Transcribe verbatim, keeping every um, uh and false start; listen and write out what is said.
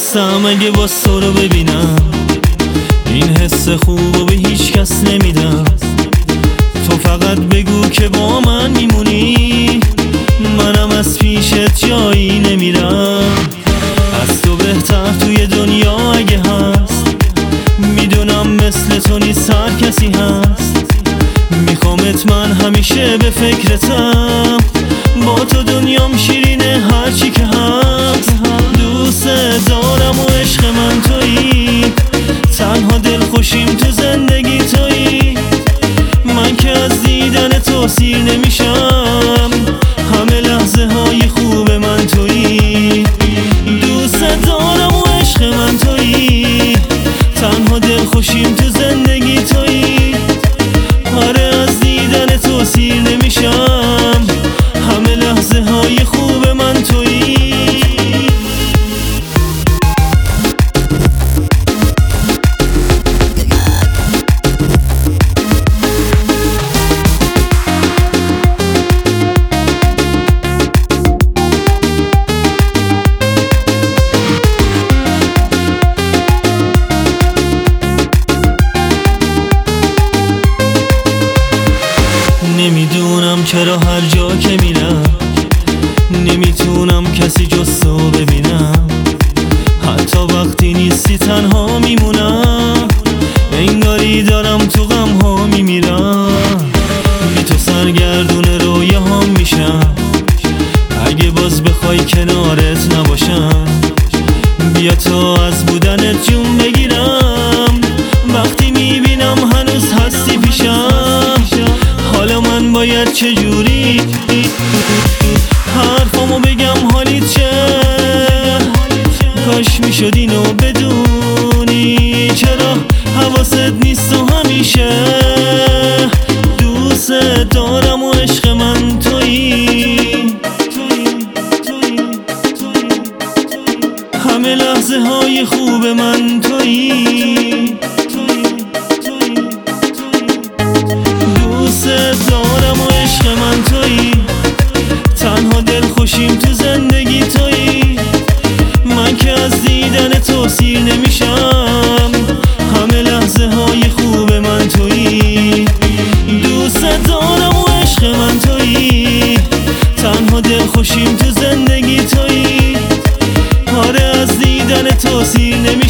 نیستم اگه با تو رو ببینم، این حس خوبو به هیچ کس نمیدم. تو فقط بگو که با من میمونی، منم از پیشت جایی نمیرم. از تو بهتر توی دنیا اگه هست، میدونم مثل تو نیست هر کسی هست. میخوامت من همیشه به فکرتم، با تو دنیام شیرینه هرچی که هست. دوست دارم و عشق من تویی، تنها دلخوشیم تو زندگی تویی. من که از دیدن تو سیر نمیشم، همه لحظه های خوب من تویی. دوست دارم و عشق من تویی، تنها دلخوشیم تو زندگی تویی. آره از دیدن تو سیر نمیشم، همه لحظه های خوب من تویی. نمیدونم چرا هر جا که میرم، نمیتونم کسی جز تو ببینم. حتی وقتی نیستی تنها میمونم، انگاری دارم تو غم ها میمیرم. بی تو سرگردون رویه هم میشم، اگه باز بخوای کنارت نباشم. بیا تا از بودنت جون بگیرم، وقتی میبینم هنوز هستی پیشم. حالا من باید چجوری حرفامو بگم حالیت چه؟ کاش میشد اینو بدونی، چرا حواست نیست و همیشه. دوست دارم و عشق من تویی، همه لحظه های خوب من تویی. دوست دارم و عشق من تویی، تنها دلخوشیم تو زندگی تویی. من که از دیدن تو سیر نمیشم، همه لحظه های خوب من تویی. دوست دارم و عشق من تویی، تنها دلخوشیم تو زندگی تویی. آره از دیدن تو سیر نمیشم.